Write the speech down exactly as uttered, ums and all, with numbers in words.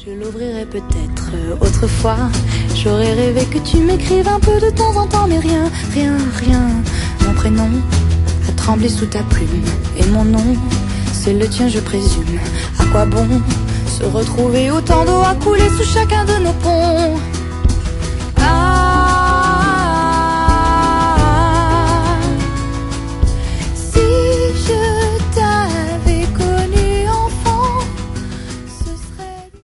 Je l'ouvrirai peut-être autrefois. J'aurais rêvé que tu m'écrives un peu de temps en temps, mais rien, rien, rien. Mon prénom a tremblé sous ta plume, et mon nom, c'est le tien, je présume. À quoi bon se retrouver autant d'eau à couler sous chacun de nos ponts? Ah,